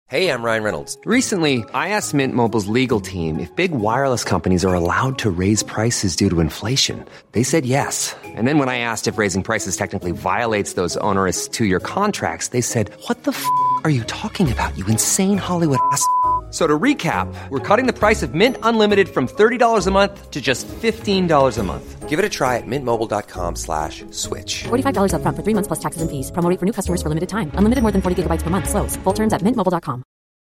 Hey, I'm Ryan Reynolds. Recently, I asked Mint Mobile's legal team if big wireless companies are allowed to raise prices due to inflation. They said yes. And then when I asked if raising prices technically violates those onerous two-year contracts, they said, "What the f*** are you talking about, you insane Hollywood ass?" So to recap, we're cutting the price of Mint Unlimited from $30 a month to just $15 a month. Give it a try at mintmobile.com/switch. $45 up front for 3 months plus taxes and fees. Promo rate for new customers for limited time. Unlimited more than 40 gigabytes per month. Slows full terms at mintmobile.com.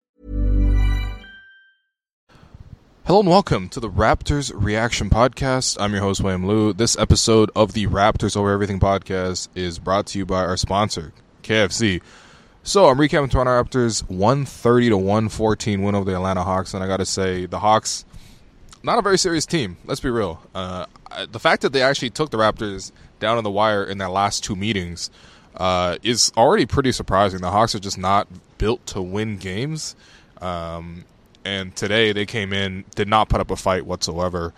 Hello and welcome to the Raptors Reaction Podcast. I'm your host, William Liu. This episode of the Raptors Over Everything podcast is brought to you by our sponsor, KFC. So I'm recapping Toronto Raptors 130-114 win over the Atlanta Hawks, and I got to say, the Hawks, not a very serious team. Let's be real. The fact that they actually took the Raptors down on the wire in their last two meetings is already pretty surprising. The Hawks are just not built to win games. And today they came in, did not put up a fight whatsoever.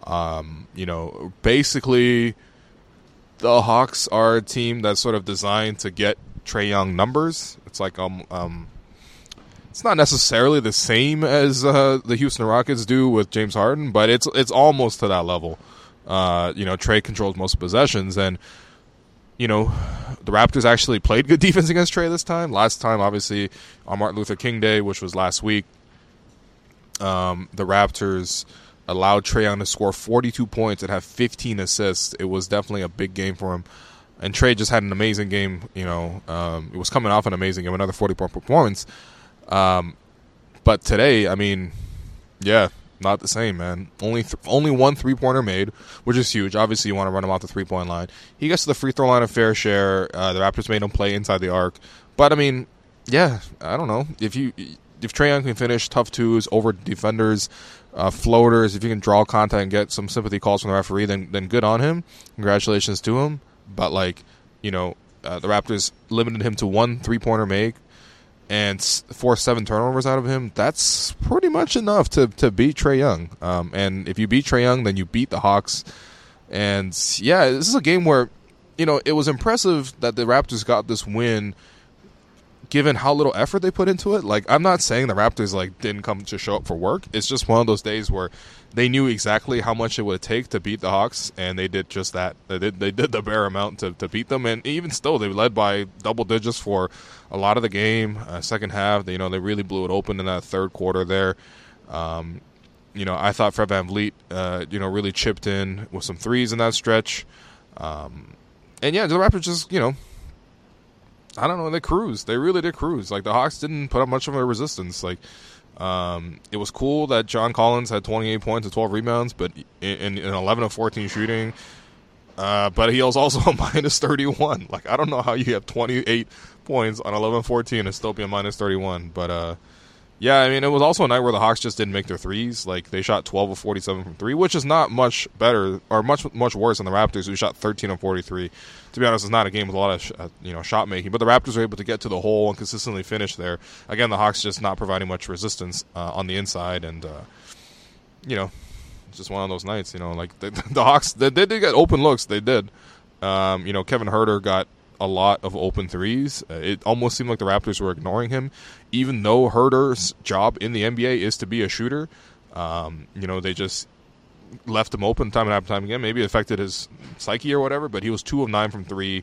Basically, the Hawks are a team that's sort of designed to get Trae Young numbers. It's like it's not necessarily the same as the Houston Rockets do with James Harden, but it's almost to that level. Trae controls most possessions, and the Raptors actually played good defense against Trae this time. Last time, obviously, on Martin Luther King Day, which was last week, the Raptors allowed Trae Young to score 42 points and have 15 assists. It was definitely a big game for him. And Trae just had an amazing game. It was coming off an amazing game, another 40-point performance. But today, not the same, man. Only one three-pointer made, which is huge. Obviously, you want to run him off the three-point line. He gets to the free throw line a fair share. The Raptors made him play inside the arc. But, I don't know. If Trae Young can finish tough twos over defenders, floaters, if you can draw contact and get some sympathy calls from the referee, then good on him. Congratulations to him. But, the Raptors limited him to one three-pointer make and forced 7 turnovers out of him. That's pretty much enough to beat Trae Young. And if you beat Trae Young, then you beat the Hawks. And, yeah, this is a game where, it was impressive that the Raptors got this win given how little effort they put into it. I'm not saying the Raptors, didn't come to show up for work. It's just one of those days where they knew exactly how much it would take to beat the Hawks, and they did just that. They did the bare amount to beat them, and even still, they led by double digits for a lot of the game. Second half, they really blew it open in that third quarter there. I thought Fred VanVleet, really chipped in with some threes in that stretch. The Raptors just, I don't know, they cruised. They really did cruise. The Hawks didn't put up much of a resistance. It was cool that John Collins had 28 points and 12 rebounds, but in 11 of 14 shooting. But he was also a minus 31. I don't know how you have 28 points on 11 of 14 and still be a minus 31. But, it was also a night where the Hawks just didn't make their threes. They shot 12 of 47 from 3, which is not much better or much worse than the Raptors, who shot 13 of 43. To be honest, it's not a game with a lot of shot making. But the Raptors were able to get to the hole and consistently finish there. Again, the Hawks just not providing much resistance on the inside, and it's just one of those nights. The Hawks they did get open looks. They did. Kevin Huerter got a lot of open threes. It almost seemed like the Raptors were ignoring him, even though Huerter's job in the NBA is to be a shooter. They just left him open time and time again. Maybe it affected his psyche or whatever, but he was 2 of 9 from 3.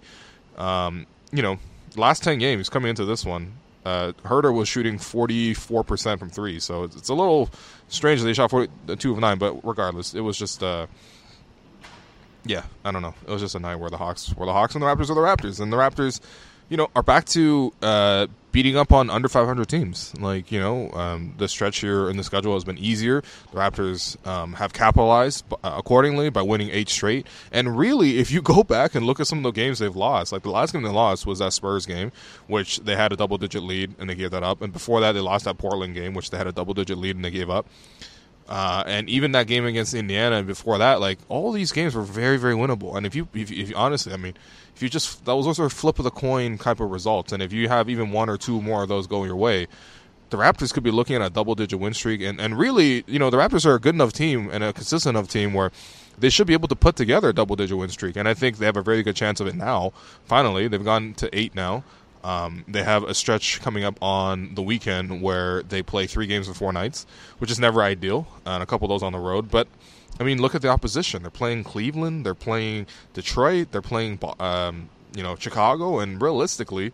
Last 10 games coming into this one, Huerter was shooting 44% from 3, so it's a little strange that they shot 2 of 9, but regardless, it was just I don't know. It was just a night where the Hawks and the Raptors are the Raptors, and the Raptors, are back to beating up on under 500 teams. The stretch here in the schedule has been easier. The Raptors have capitalized accordingly by winning 8 straight. And really, if you go back and look at some of the games they've lost, the last game they lost was that Spurs game, which they had a double-digit lead and they gave that up. And before that, they lost that Portland game, which they had a double-digit lead and they gave up. And even that game against Indiana before that, all these games were very, very winnable. And if you honestly, if you just, that was also a flip of the coin type of results. And if you have even 1 or 2 more of those going your way, the Raptors could be looking at a double-digit win streak. And really, the Raptors are a good enough team and a consistent enough team where they should be able to put together a double-digit win streak. And I think they have a very good chance of it now. Finally, they've gone to 8 now. They have a stretch coming up on the weekend where they play 3 games in 4 nights, which is never ideal, and a couple of those on the road. But, I mean, look at the opposition. They're playing Cleveland, they're playing Detroit, they're playing, Chicago, and realistically,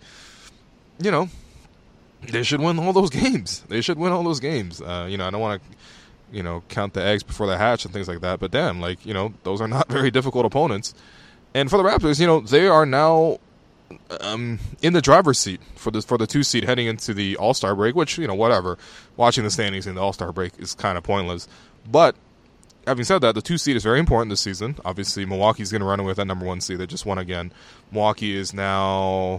they should win all those games. I don't want to, count the eggs before they hatch and things like that, but damn, those are not very difficult opponents. And for the Raptors, they are now in the driver's seat for the 2 seed heading into the All-Star break, which, whatever. Watching the standings in the All-Star break is kind of pointless. But having said that, the 2 seed is very important this season. Obviously, Milwaukee's going to run away with that number 1 seed. They just won again. Milwaukee is now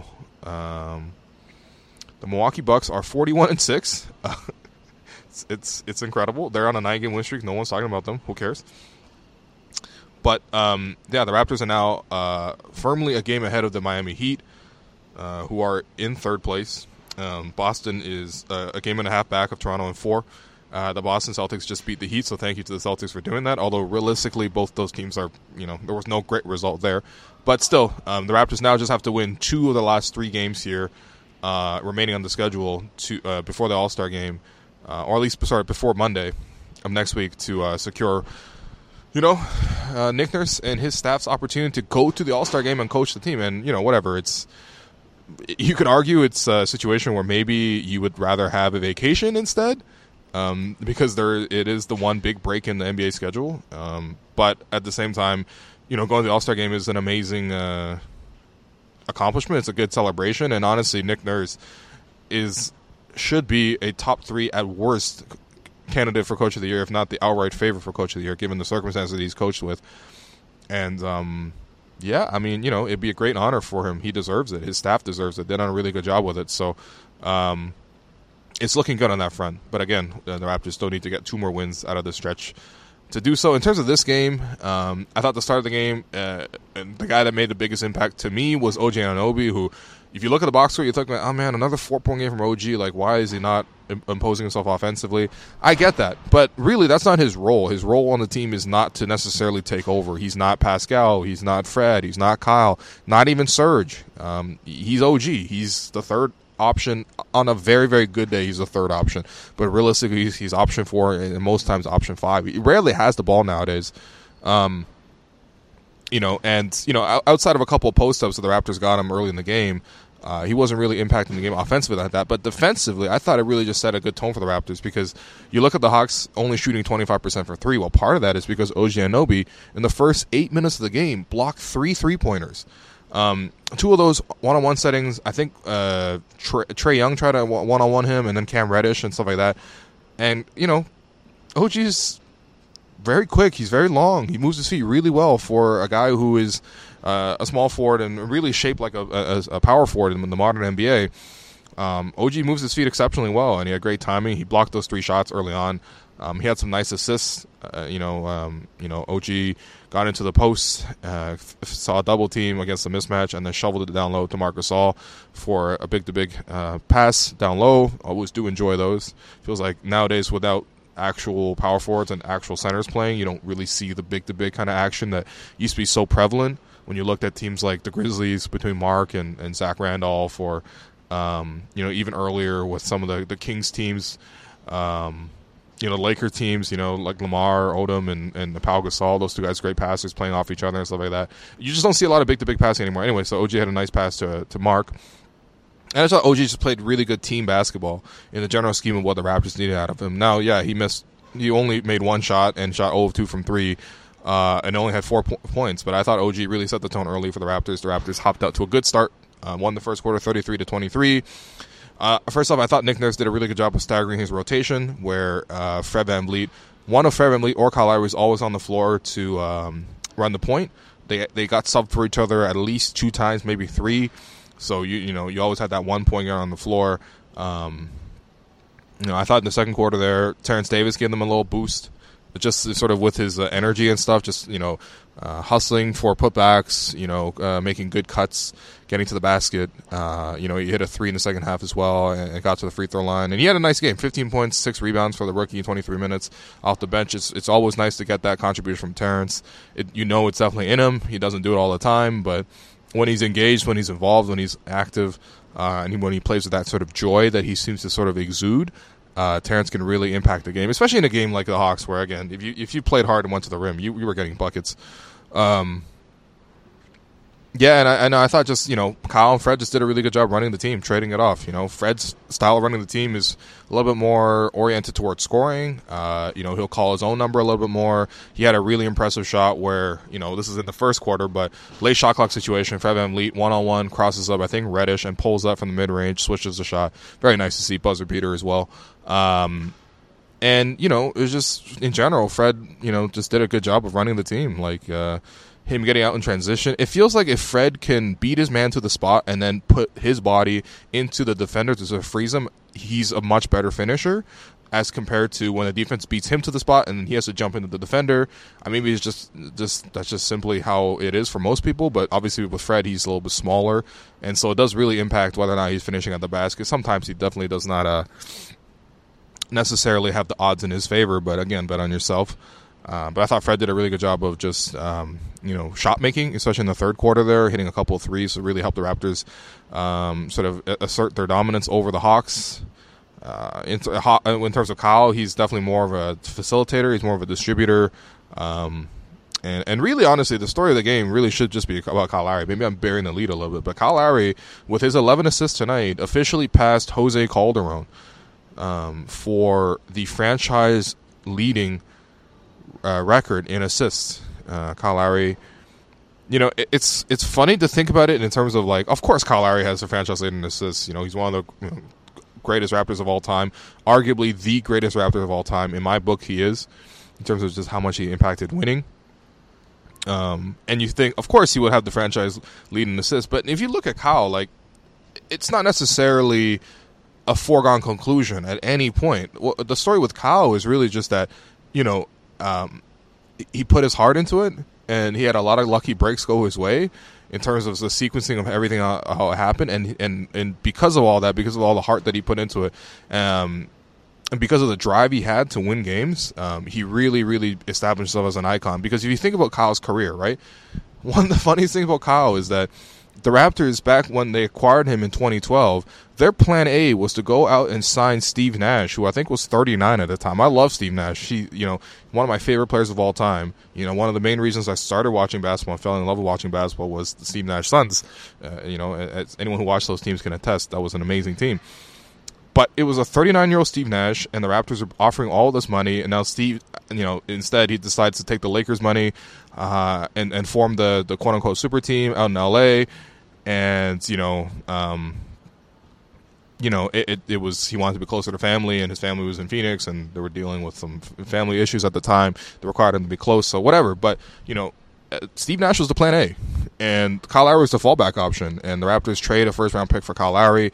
the Milwaukee Bucks are 41-6. It's incredible. They're on a 9-game win streak. No one's talking about them. Who cares? But, the Raptors are now firmly a game ahead of the Miami Heat, who are in 3rd place. Boston is a game and a half back of Toronto in 4. The Boston Celtics just beat the Heat, so thank you to the Celtics for doing that. Although, realistically, both those teams are, there was no great result there. But still, the Raptors now just have to win 2 of the last 3 games here remaining on the schedule before the All-Star game, or at least, before Monday of next week to secure Nick Nurse and his staff's opportunity to go to the All-Star game and coach the team. And, whatever. You could argue it's a situation where maybe you would rather have a vacation instead, because it is the one big break in the NBA schedule. But at the same time, going to the All-Star game is an amazing accomplishment. It's a good celebration. And honestly, Nick Nurse should be a top 3 at worst candidate for Coach of the Year, if not the outright favorite for Coach of the Year, given the circumstances that he's coached with. And, it'd be a great honor for him. He deserves it. His staff deserves it. They've done a really good job with it. So, it's looking good on that front. But again, the Raptors still need to get 2 more wins out of this stretch to do so. In terms of this game, I thought the start of the game, and the guy that made the biggest impact to me was OG Anunoby, who, if you look at the box score, you think, oh man, another 4-point game from OG. Why is he not imposing himself offensively? I get that, but really, that's not his role. His role on the team is not to necessarily take over. He's not Pascal. He's not Fred. He's not Kyle. Not even Serge. He's OG. He's the 3rd option. On a very, very good day, he's the 3rd option. But realistically, he's option 4 and most times option 5. He rarely has the ball nowadays. Outside of a couple of post-ups that the Raptors got him early in the game, he wasn't really impacting the game offensively like that. But defensively, I thought it really just set a good tone for the Raptors, because you look at the Hawks only shooting 25% for 3. Well, part of that is because OG Anunoby, in the first 8 minutes of the game, blocked 3 3-pointers. 2 of those one-on-one settings, I think Trae Young tried to one-on-one him, and then Cam Reddish and stuff like that. And, OG is very quick. He's very long. He moves his feet really well for a guy who is a small forward and really shaped like a power forward in the modern NBA. OG moves his feet exceptionally well, and he had great timing. He blocked those 3 shots early on. He had some nice assists. OG got into the post, saw a double team against the mismatch, and then shoveled it down low to Marc Gasol for a big-to-big pass down low. Always do enjoy those. Feels like nowadays, without actual power forwards and actual centers playing, you don't really see the big-to-big kind of action that used to be so prevalent when you looked at teams like the Grizzlies between Mark and Zach Randolph, or even earlier with some of the Kings teams, Laker teams, like Lamar Odom and Pau Gasol. Those 2 guys, great passers, playing off each other and stuff like that. You just don't see a lot of big-to-big passing anymore. Anyway, so OG had a nice pass to Mark. And I thought OG just played really good team basketball in the general scheme of what the Raptors needed out of him. Now, yeah, he only made 1 shot and shot 0 of 2 from 3, and only had 4 points. But I thought OG really set the tone early for the Raptors. The Raptors hopped out to a good start, won the first quarter 33-23. First off, I thought Nick Nurse did a really good job of staggering his rotation, where Fred VanVleet, one of Fred VanVleet or Kyle Lowry, was always on the floor to run the point. They got subbed for each other at least 2 times, maybe 3. So you always had that 1 point guard on the floor. I thought in the second quarter there, Terrence Davis gave them a little boost, just sort of with his energy and stuff. Just hustling for putbacks, making good cuts, getting to the basket. He hit a 3 in the second half as well, and got to the free throw line. And he had a nice game: 15 points, 6 rebounds for the rookie in 23 minutes off the bench. It's always nice to get that contribution from Terrence. It's definitely in him. He doesn't do it all the time, but when he's engaged, when he's involved, when he's active, and when he plays with that sort of joy that he seems to sort of exude, Terrence can really impact the game, especially in a game like the Hawks, where again, if you played hard and went to the rim, you were getting buckets. And I thought just, Kyle and Fred just did a really good job running the team, trading it off. Fred's style of running the team is a little bit more oriented towards scoring. He'll call his own number a little bit more. He had a really impressive shot where, this is in the first quarter, but late shot clock situation, Fred VanVleet, one-on-one, crosses up, I think, Reddish, and pulls up from the mid-range, switches the shot. Very nice to see. Buzzer beater as well. It was just, in general, Fred, just did a good job of running the team. Him getting out in transition. It feels like if Fred can beat his man to the spot and then put his body into the defender to sort of freeze him, he's a much better finisher as compared to when the defense beats him to the spot and he has to jump into the defender. Maybe it's just that's just simply how it is for most people, but obviously with Fred, he's a little bit smaller, and so it does really impact whether or not he's finishing at the basket. Sometimes he definitely does not necessarily have the odds in his favor, but again, bet on yourself. But I thought Fred did a really good job of just, shot making, especially in the third quarter there, hitting a couple of threes to really help the Raptors sort of assert their dominance over the Hawks. In terms of Kyle, he's definitely more of a facilitator. He's more of a distributor. And really, honestly, the story of the game really should just be about Kyle Lowry. Maybe I'm burying the lead a little bit, but Kyle Lowry, with his 11 assists tonight, officially passed Jose Calderon for the franchise-leading record in assists. Kyle Lowry, it's funny to think about it in terms of of course Kyle Lowry has a franchise leading assists. He's one of the greatest Raptors of all time, arguably the greatest Raptor of all time. In my book, he is, in terms of just how much he impacted winning. And you think, of course, he would have the franchise leading assists, but if you look at Kyle, it's not necessarily a foregone conclusion at any point. The story with Kyle is really just that, he put his heart into it, and he had a lot of lucky breaks go his way in terms of the sequencing of everything, how it happened, and because of all that, because of all the heart that he put into it, and because of the drive he had to win games, he really, really established himself as an icon. Because if you think about Kyle's career, right, one of the funniest things about Kyle is that the Raptors, back when they acquired him in 2012, their plan A was to go out and sign Steve Nash, who I think was 39 at the time. I love Steve Nash. He, one of my favorite players of all time. One of the main reasons I started watching basketball and fell in love with watching basketball was the Steve Nash Suns. As anyone who watched those teams can attest, that was an amazing team. But it was a 39-year-old Steve Nash, and the Raptors are offering all this money, and now Steve, instead he decides to take the Lakers' money and form the quote-unquote super team out in L.A., and, it was, he wanted to be closer to family, and his family was in Phoenix, and they were dealing with some family issues at the time that required him to be close, so whatever. But, Steve Nash was the plan A, and Kyle Lowry was the fallback option, and the Raptors trade a first-round pick for Kyle Lowry.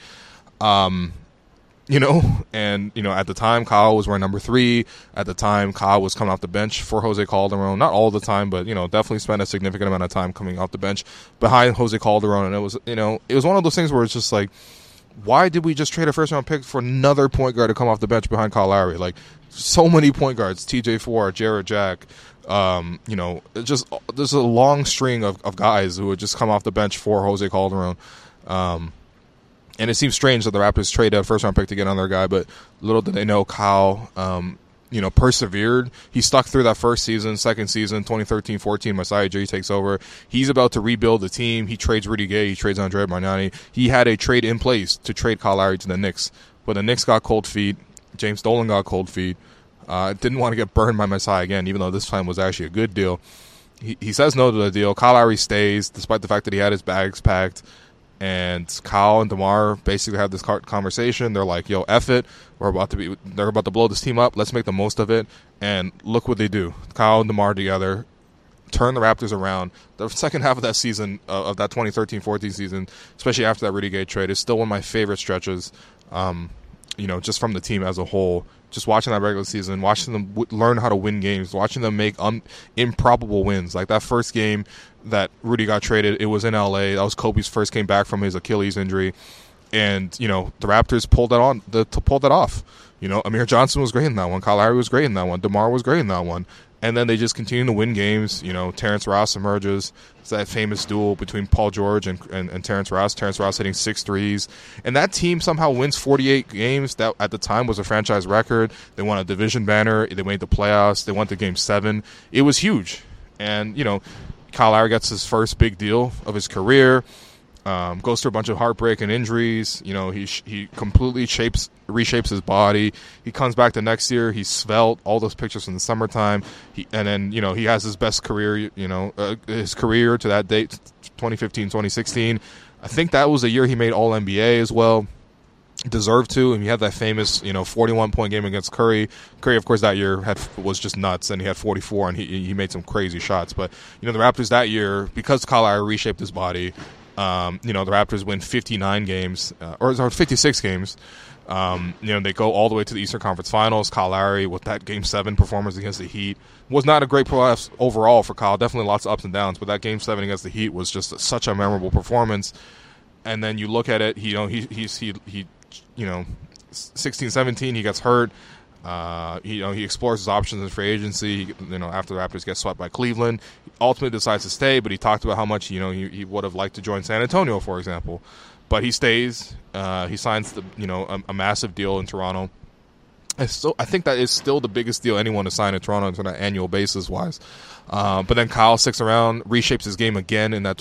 At the time, Kyle was wearing number 3. At the time, Kyle was coming off the bench for Jose Calderon. Not all the time, but, definitely spent a significant amount of time coming off the bench behind Jose Calderon. And it was, it was one of those things where it's just why did we just trade a first-round pick for another point guard to come off the bench behind Kyle Lowry? So many point guards, TJ Ford, Jared Jack, just there's a long string of guys who would just come off the bench for Jose Calderon. And it seems strange that the Raptors trade a first-round pick to get on their guy, but little did they know Kyle, persevered. He stuck through that first season, second season, 2013-14, Masai Ujiri takes over. He's about to rebuild the team. He trades Rudy Gay. He trades Andrea Bargnani. He had a trade in place to trade Kyle Lowry to the Knicks, but the Knicks got cold feet. James Dolan got cold feet. Didn't want to get burned by Masai again, even though this time was actually a good deal. He says no to the deal. Kyle Lowry stays, despite the fact that he had his bags packed. And Kyle and DeMar basically have this conversation. They're like, "Yo, F it. They're about to blow this team up. Let's make the most of it." And look what they do. Kyle and DeMar together turn the Raptors around. The second half of that season, of that 2013-14 season, especially after that Rudy Gay trade, is still one of my favorite stretches. Just from the team as a whole. Just watching that regular season, watching them learn how to win games, watching them make improbable wins. Like that first game that Rudy got traded, it was in L.A. That was Kobe's first game back from his Achilles injury. And, you know, the Raptors pulled that off. You know, Amir Johnson was great in that one. Kyle Lowry was great in that one. DeMar was great in that one. And then they just continue to win games. You know, Terrence Ross emerges. It's that famous duel between Paul George and Terrence Ross. Terrence Ross hitting 6 threes. And that team somehow wins 48 games. That, at the time, was a franchise record. They won a division banner. They made the playoffs. They went to Game 7. It was huge. And, you know, Kyle Lowry gets his first big deal of his career. Goes through a bunch of heartbreak and injuries. You know, he completely reshapes his body. He comes back the next year. He's svelte. All those pictures from the summertime. And then, you know, he has his best career. You know, his career to that date, 2015, 2016. I think that was the year he made All NBA as well. Deserved to, and he had that famous, you know, 41-point game against Curry. Curry, of course, that year was just nuts, and he had 44, and he made some crazy shots. But, you know, the Raptors that year, because Kyle Lowry reshaped his body. You know, the Raptors win 59 games, or 56 games. You know, they go all the way to the Eastern Conference Finals. Kyle Lowry, with that Game 7 performance against the Heat, was not a great playoffs overall for Kyle. Definitely lots of ups and downs, but that Game 7 against the Heat was just such a memorable performance. And then you look at it, you know, he you know, 16-17, he gets hurt. He explores his options in free agency. You know, after the Raptors get swept by Cleveland, he ultimately decides to stay. But he talked about how much, you know, he would have liked to join San Antonio, for example. But he stays. He signs a massive deal in Toronto. I think that is still the biggest deal anyone has signed in Toronto on an annual basis wise. But then Kyle sticks around, reshapes his game again in that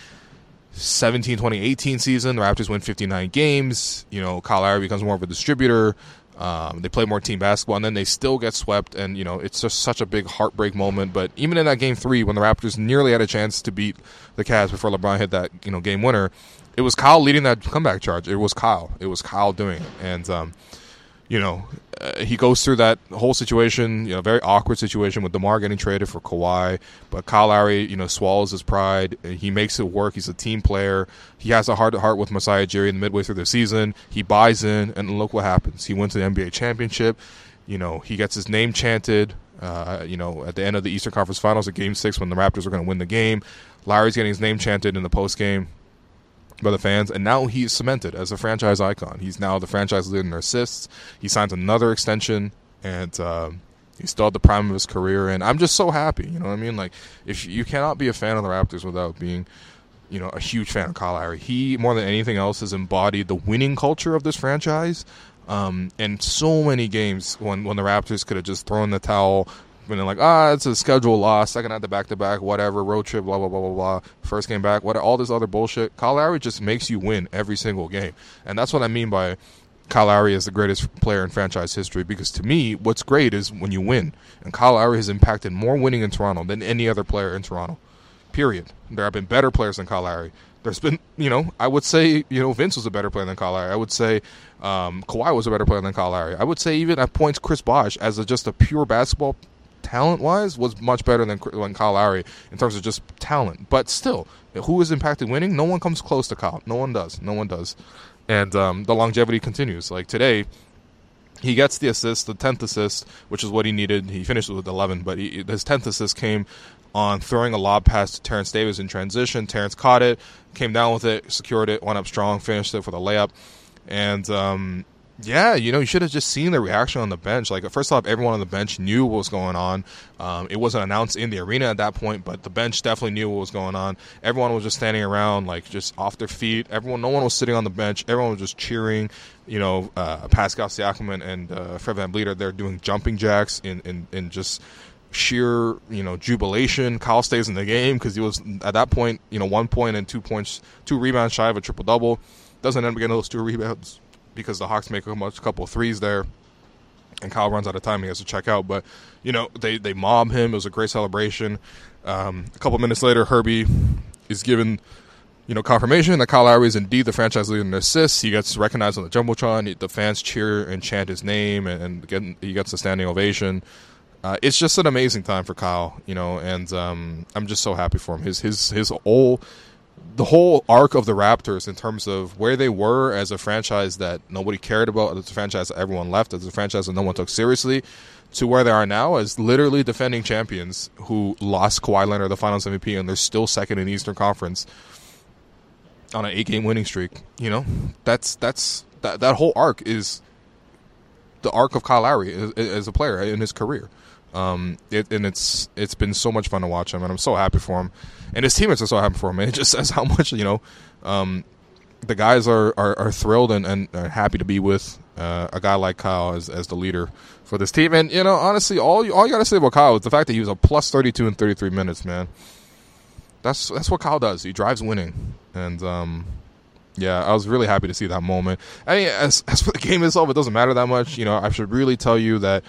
2017-2018 season. The Raptors win 59 games. You know, Kyle Lowry becomes more of a distributor. They play more team basketball, and then they still get swept, and, you know, it's just such a big heartbreak moment. But even in that Game 3, when the Raptors nearly had a chance to beat the Cavs before LeBron hit that, you know, game winner, it was Kyle leading that comeback charge. It was Kyle doing it. And, you know, he goes through that whole situation, you know, very awkward situation with DeMar getting traded for Kawhi. But Kyle Lowry, you know, swallows his pride. He makes it work. He's a team player. He has a heart-to-heart with Masai Ujiri midway through the season. He buys in, and look what happens. He wins the NBA championship. You know, he gets his name chanted, you know, at the end of the Eastern Conference Finals at Game 6 when the Raptors were going to win the game. Lowry's getting his name chanted in the postgame by the fans, and now he's cemented as a franchise icon. He's now the franchise leader in assists. He signs another extension, and he's still at the prime of his career, and I'm just so happy. You know what I mean? Like, if you cannot be a fan of the Raptors without being, you know, a huge fan of Kyle Lowry. He, more than anything else, has embodied the winning culture of this franchise. And so many games when the Raptors could have just thrown the towel, and they're like, it's a schedule loss, second at the back-to-back, whatever, road trip, blah, blah, blah, blah, blah, first game back, all this other bullshit. Kyle Lowry just makes you win every single game. And that's what I mean by Kyle Lowry is the greatest player in franchise history, because to me, what's great is when you win. And Kyle Lowry has impacted more winning in Toronto than any other player in Toronto, period. There have been better players than Kyle Lowry. There's been, you know, I would say, you know, Vince was a better player than Kyle Lowry. I would say Kawhi was a better player than Kyle Lowry. I would say even at points Chris Bosh, as just a pure basketball talent-wise, was much better than Kyle Lowry in terms of just talent. But still, who has impacted winning? No one comes close to Kyle. No one does. And the longevity continues. Like today, he gets the assist, the 10th assist, which is what he needed. He finished with 11, but his 10th assist came on throwing a lob pass to Terrence Davis in transition. Terrence caught it, came down with it, secured it, went up strong, finished it with a layup. And yeah, you know, you should have just seen the reaction on the bench. Like, first off, everyone on the bench knew what was going on. It wasn't announced in the arena at that point, but the bench definitely knew what was going on. Everyone was just standing around, like, just off their feet. No one was sitting on the bench. Everyone was just cheering. You know, Pascal Siakam and Fred VanVleet are there doing jumping jacks in just sheer, you know, jubilation. Kyle stays in the game because he was, at that point, you know, 1 point and 2 points, 2 rebounds shy of a triple-double. Doesn't end up getting those 2 rebounds because the Hawks make a couple of threes there, and Kyle runs out of time. He has to check out. But, you know, they mob him. It was a great celebration. A couple minutes later, Herbie is given, you know, confirmation that Kyle Lowry is indeed the franchise leader in assists. He gets recognized on the Jumbotron. The fans cheer and chant his name, and he gets a standing ovation. It's just an amazing time for Kyle, you know, and I'm just so happy for him. The whole arc of the Raptors in terms of where they were as a franchise that nobody cared about, as a franchise that everyone left, as a franchise that no one took seriously, to where they are now as literally defending champions who lost Kawhi Leonard the Finals MVP, and they're still second in the Eastern Conference. on an 8-game winning streak. You know, that whole arc is the arc of Kyle Lowry as a player in his career. It's been so much fun to watch him, and I'm so happy for him, and his teammates are so happy for him. And it just says how much, you know, the guys are thrilled and are happy to be with a guy like Kyle as the leader for this team. And, you know, honestly, all you got to say about Kyle is the fact that he was a plus 32 in 33 minutes, man. That's what Kyle does. He drives winning. And, yeah, I was really happy to see that moment. I mean, as for the game itself, it doesn't matter that much. You know, I should really tell you that,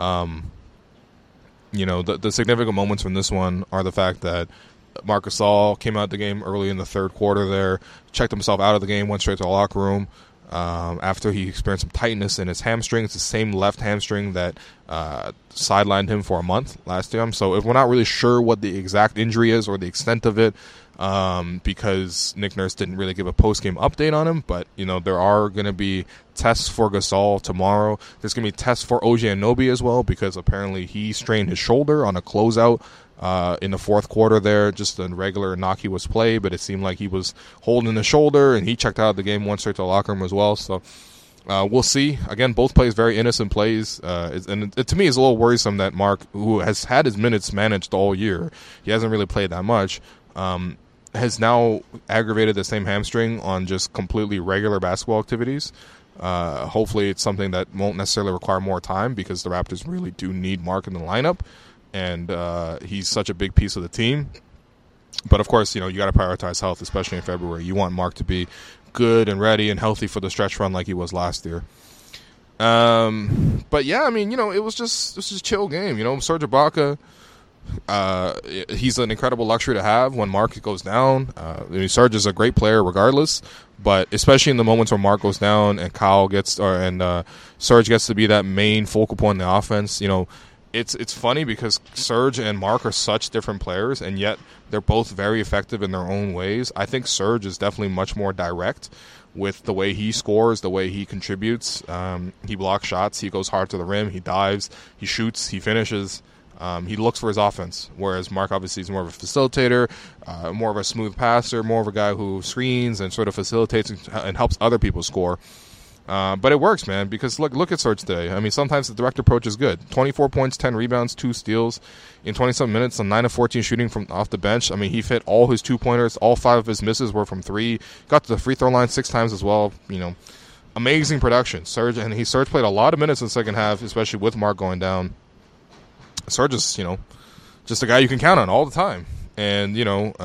you know, the significant moments from this one are the fact that Marc Gasol came out the game early in the third quarter there, checked himself out of the game, went straight to the locker room after he experienced some tightness in his hamstring. It's the same left hamstring that sidelined him for a month last year. So if we're not really sure what the exact injury is or the extent of it, because Nick Nurse didn't really give a post-game update on him, but, you know, there are going to be tests for Gasol tomorrow. There's going to be tests for OG Anunoby as well, because apparently he strained his shoulder on a closeout in the fourth quarter there. Just a regular innocuous play, but it seemed like he was holding the shoulder, and he checked out of the game, went straight to the locker room as well. So we'll see. Again, both plays very innocent plays, and it, to me, is a little worrisome that Mark, who has had his minutes managed all year, he hasn't really played that much, has now aggravated the same hamstring on just completely regular basketball activities. Hopefully it's something that won't necessarily require more time, because the Raptors really do need Mark in the lineup, and he's such a big piece of the team. But of course, you know, you got to prioritize health, especially in February. You want Mark to be good and ready and healthy for the stretch run like he was last year. But yeah, I mean, you know, it was just a chill game. You know, Serge Ibaka, he's an incredible luxury to have when Mark goes down. I mean, Serge is a great player regardless, but especially in the moments where Mark goes down and Serge gets to be that main focal point in the offense. You know, it's funny because Serge and Mark are such different players, and yet they're both very effective in their own ways. I think Serge is definitely much more direct with the way he scores, the way he contributes. He blocks shots, he goes hard to the rim, he dives, he shoots, he finishes. He looks for his offense, whereas Mark obviously is more of a facilitator, more of a smooth passer, more of a guy who screens and sort of facilitates and helps other people score. But it works, man, because look at Serge today. I mean, sometimes the direct approach is good. 24 points, 10 rebounds, 2 steals in 27 minutes on 9 of 14 shooting from off the bench. I mean, he fit all his 2-pointers. All 5 of his misses were from 3. Got to the free throw line 6 times as well. You know, amazing production. Serge played a lot of minutes in the second half, especially with Mark going down. Serge is, you know, just a guy you can count on all the time. And, you know,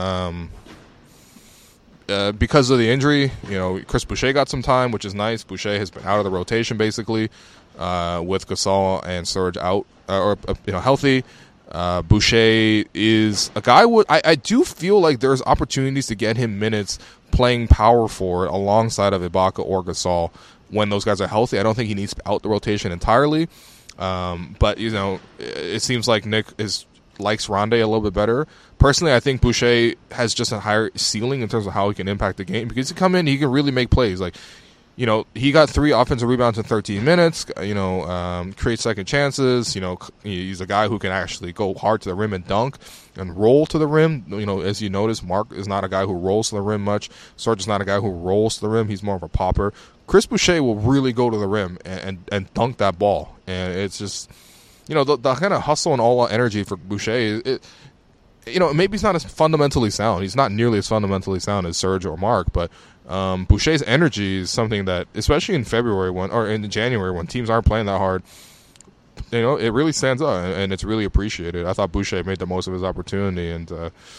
because of the injury, you know, Chris Boucher got some time, which is nice. Boucher has been out of the rotation, basically, with Gasol and Serge out, healthy. Boucher is a guy I do feel like there's opportunities to get him minutes playing power forward alongside of Ibaka or Gasol when those guys are healthy. I don't think he needs out the rotation entirely. But, you know, it seems like Nick likes Rondae a little bit better. Personally, I think Boucher has just a higher ceiling in terms of how he can impact the game, because he come in, he can really make plays. Like, you know, he got 3 offensive rebounds in 13 minutes, you know, create second chances. You know, he's a guy who can actually go hard to the rim and dunk and roll to the rim. You know, as you notice, Mark is not a guy who rolls to the rim much. Serge is not a guy who rolls to the rim. He's more of a popper. Chris Boucher will really go to the rim and dunk that ball. And it's just, you know, the kind of hustle and all-out energy for Boucher, you know, maybe he's not as fundamentally sound. He's not nearly as fundamentally sound as Serge or Mark, but Boucher's energy is something that, especially in February or in January when teams aren't playing that hard, you know, it really stands out, and it's really appreciated. I thought Boucher made the most of his opportunity, and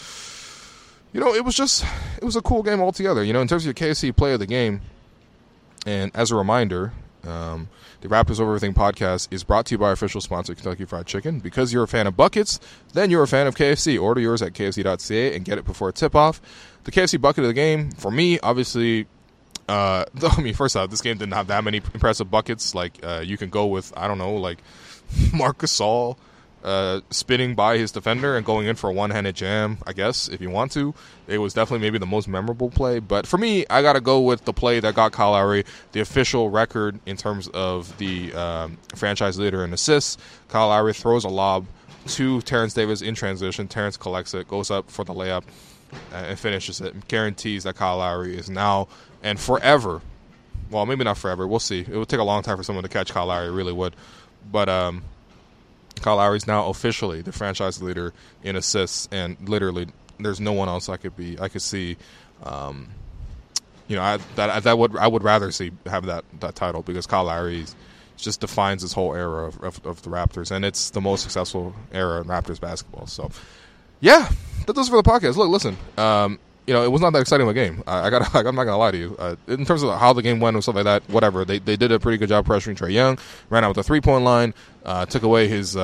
you know, it was a cool game altogether. You know, in terms of your KFC play of the game, and as a reminder, the Raptors Over Everything podcast is brought to you by our official sponsor, Kentucky Fried Chicken. Because you're a fan of buckets, then you're a fan of KFC. Order yours at kfc.ca and get it before tip-off. The KFC bucket of the game, for me, obviously, I mean, first off, this game didn't have that many impressive buckets. Like, you can go with, I don't know, like Marc Gasol spinning by his defender and going in for a one-handed jam, I guess, if you want to. It was definitely maybe the most memorable play. But for me, I got to go with the play that got Kyle Lowry the official record in terms of the franchise leader in assists. Kyle Lowry throws a lob to Terrence Davis in transition. Terrence collects it, goes up for the layup. and finishes it. Guarantees that Kyle Lowry is now and forever. Well, maybe not forever. We'll see. It would take a long time for someone to catch Kyle Lowry. It really would. But Kyle Lowry is now officially the franchise leader in assists, and literally there's no one else I could see. I would rather see have that title, because Kyle Lowry just defines this whole era of the Raptors, and it's the most successful era in Raptors basketball. So, yeah, that does it for the podcast. Look, listen, it was not that exciting of a game. I'm not gonna lie to you. In terms of how the game went and stuff like that, whatever. They did a pretty good job pressuring Trae Young. Ran out with the 3-point line. Took away his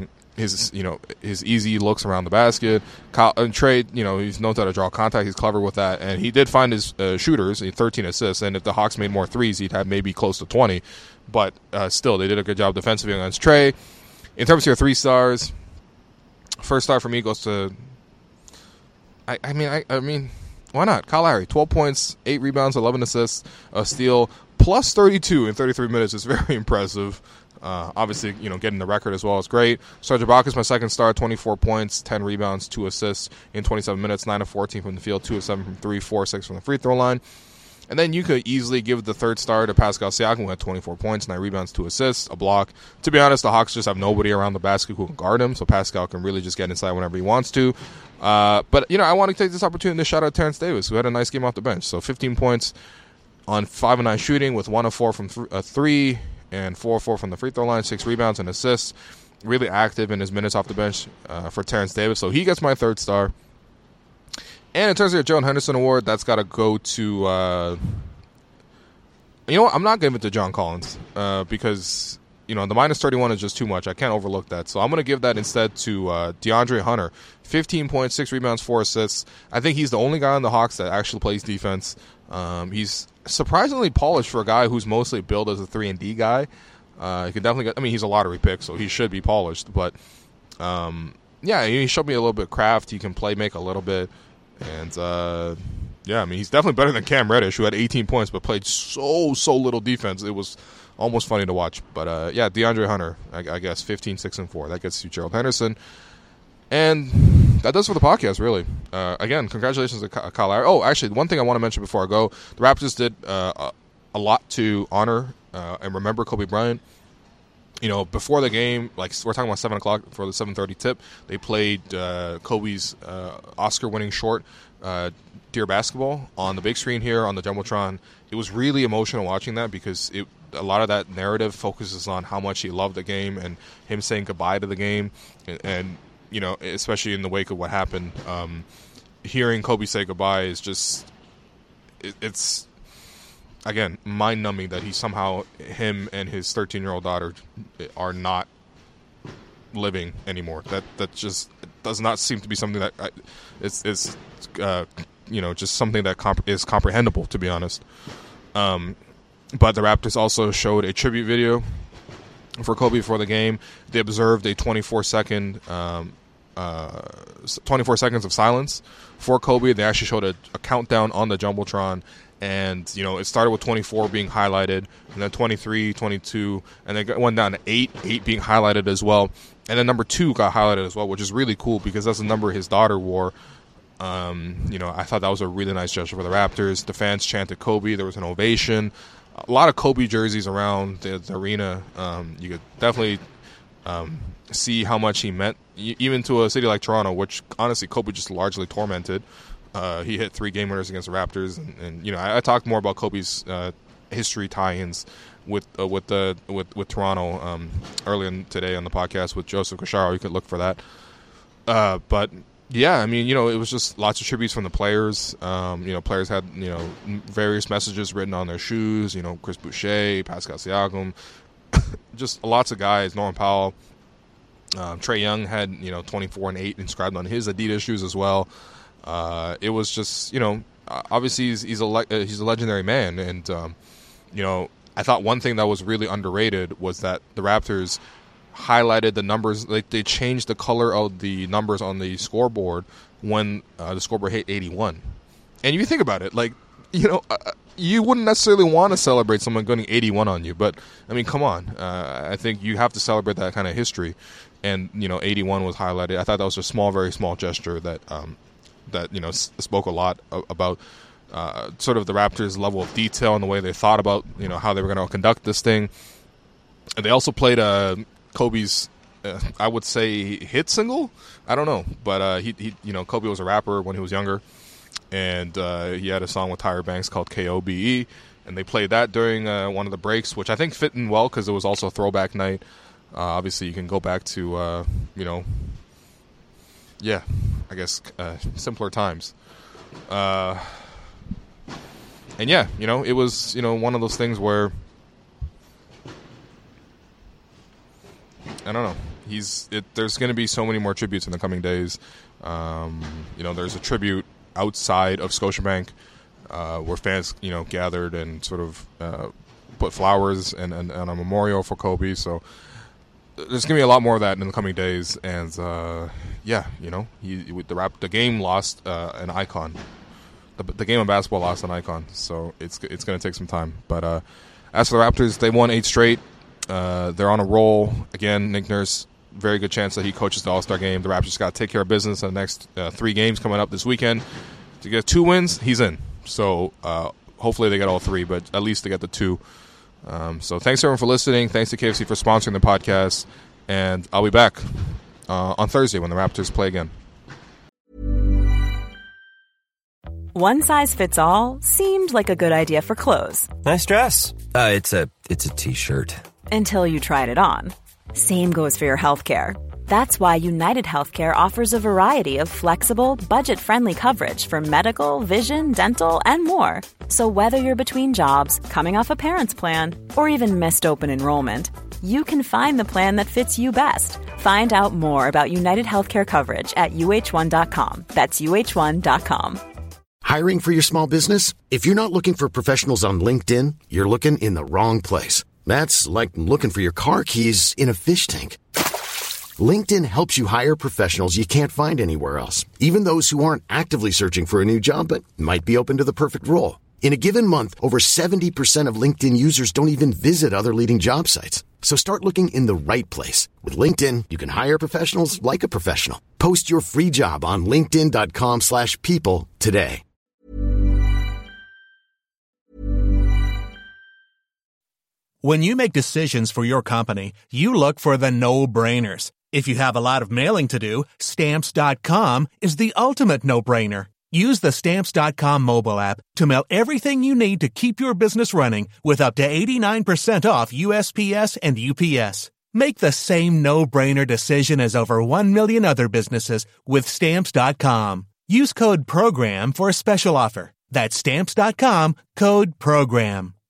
easy looks around the basket. Trae, he's known how to draw contact. He's clever with that, and he did find his shooters. 13 assists, and if the Hawks made more threes, he'd have maybe close to 20. But still, they did a good job defensively against Trae. In terms of your 3 stars, first star for me goes to. I mean, why not? Kyle Lowry, 12 points, 8 rebounds, 11 assists, a steal, plus 32 in 33 minutes is very impressive. Obviously, getting the record as well is great. Serge Ibaka, my second star, 24 points, 10 rebounds, 2 assists in 27 minutes, 9 of 14 from the field, 2 of 7 from 3, 4 of 6 from the free throw line. And then you could easily give the third star to Pascal Siakam, who had 24 points, 9 rebounds, 2 assists, a block. To be honest, the Hawks just have nobody around the basket who can guard him, so Pascal can really just get inside whenever he wants to. But I want to take this opportunity to shout out Terrence Davis, who had a nice game off the bench. So 15 points on 5 of 9 shooting, with 1 of 4 from 3 and 4 of 4 from the free throw line, 6 rebounds and assists. Really active in his minutes off the bench for Terrence Davis. So he gets my third star. And in terms of your Joe Henderson Award, that's got to go to, I'm not giving it to John Collins because, the minus 31 is just too much. I can't overlook that. So I'm going to give that instead to DeAndre Hunter. 15 points, 6 rebounds, 4 assists. I think he's the only guy on the Hawks that actually plays defense. He's surprisingly polished for a guy who's mostly billed as a 3-and-D guy. He could definitely he's a lottery pick, so he should be polished. But, he showed me a little bit of craft. He can make a little bit. And, he's definitely better than Cam Reddish, who had 18 points but played so little defense. It was almost funny to watch. But, DeAndre Hunter, I guess, 15, 6, and 4. That gets you Gerald Henderson. And that does for the podcast, really. Again, congratulations to Kyle Lowry. Oh, actually, one thing I want to mention before I go. The Raptors did a lot to honor and remember Kobe Bryant. Before the game, like we're talking about 7 o'clock for the 7:30 tip, they played Kobe's Oscar-winning short, Dear Basketball, on the big screen here on the Jumbotron. It was really emotional watching that because a lot of that narrative focuses on how much he loved the game and him saying goodbye to the game, and especially in the wake of what happened, hearing Kobe say goodbye is just it's. Again, mind-numbing that him and his 13-year-old daughter are not living anymore. That just does not seem to be something that is just something that is comprehensible, to be honest. But the Raptors also showed a tribute video for Kobe before the game. They observed a 24 seconds of silence for Kobe. They actually showed a countdown on the Jumbotron. And, it started with 24 being highlighted, and then 23, 22, and then it went down to 8 being highlighted as well. And then number 2 got highlighted as well, which is really cool because that's the number his daughter wore. I thought that was a really nice gesture for the Raptors. The fans chanted Kobe. There was an ovation. A lot of Kobe jerseys around the arena. You could definitely see how much he meant, even to a city like Toronto, which, honestly, Kobe just largely tormented. He hit 3 game winners against the Raptors, and I talked more about Kobe's history tie-ins with Toronto earlier today on the podcast with Joseph Cacharo. You could look for that. But yeah, it was just lots of tributes from the players. Players had various messages written on their shoes. Chris Boucher, Pascal Siakam, just lots of guys. Norman Powell, Trae Young had 24 and 8 inscribed on his Adidas shoes as well. It was just, obviously he's a legendary man, and I thought one thing that was really underrated was that the Raptors highlighted the numbers, like they changed the color of the numbers on the scoreboard when the scoreboard hit 81. And if you think about it, you wouldn't necessarily want to celebrate someone getting 81 on you, but come on, I think you have to celebrate that kind of history, and 81 was highlighted. I thought that was a very small gesture that that spoke a lot about sort of the Raptors' level of detail and the way they thought about how they were going to conduct this thing. And they also played Kobe's, I would say, hit single. I don't know, but he Kobe was a rapper when he was younger, and he had a song with Tyra Banks called KOBE, and they played that during one of the breaks, which I think fit in well because it was also throwback night. Obviously, you can go back to I guess simpler times. And yeah, it was one of those things where I don't know. There's going to be so many more tributes in the coming days. There's a tribute outside of Scotiabank where fans gathered and sort of put flowers and a memorial for Kobe. So there's going to be a lot more of that in the coming days. And the game lost an icon. The game of basketball lost an icon. So it's going to take some time. But as for the Raptors, they won 8 straight. They're on a roll. Again, Nick Nurse, very good chance that he coaches the All-Star game. The Raptors got to take care of business in the next 3 games coming up this weekend. To get 2 wins, he's in. So hopefully they get all 3, but at least they get the 2. So thanks everyone for listening. Thanks to KFC for sponsoring the podcast. And I'll be back on Thursday when the Raptors play again. One size fits all seemed like a good idea for clothes. Nice dress. It's a T-shirt. Until you tried it on. Same goes for your healthcare. That's why United Healthcare offers a variety of flexible, budget-friendly coverage for medical, vision, dental, and more. So whether you're between jobs, coming off a parent's plan, or even missed open enrollment, you can find the plan that fits you best. Find out more about United Healthcare coverage at uh1.com. That's uh1.com. Hiring for your small business? If you're not looking for professionals on LinkedIn, you're looking in the wrong place. That's like looking for your car keys in a fish tank. LinkedIn helps you hire professionals you can't find anywhere else, even those who aren't actively searching for a new job but might be open to the perfect role. In a given month, over 70% of LinkedIn users don't even visit other leading job sites. So start looking in the right place. With LinkedIn, you can hire professionals like a professional. Post your free job on linkedin.com/people today. When you make decisions for your company, you look for the no-brainers. If you have a lot of mailing to do, Stamps.com is the ultimate no-brainer. Use the Stamps.com mobile app to mail everything you need to keep your business running with up to 89% off USPS and UPS. Make the same no-brainer decision as over 1 million other businesses with Stamps.com. Use code PROGRAM for a special offer. That's Stamps.com, code PROGRAM.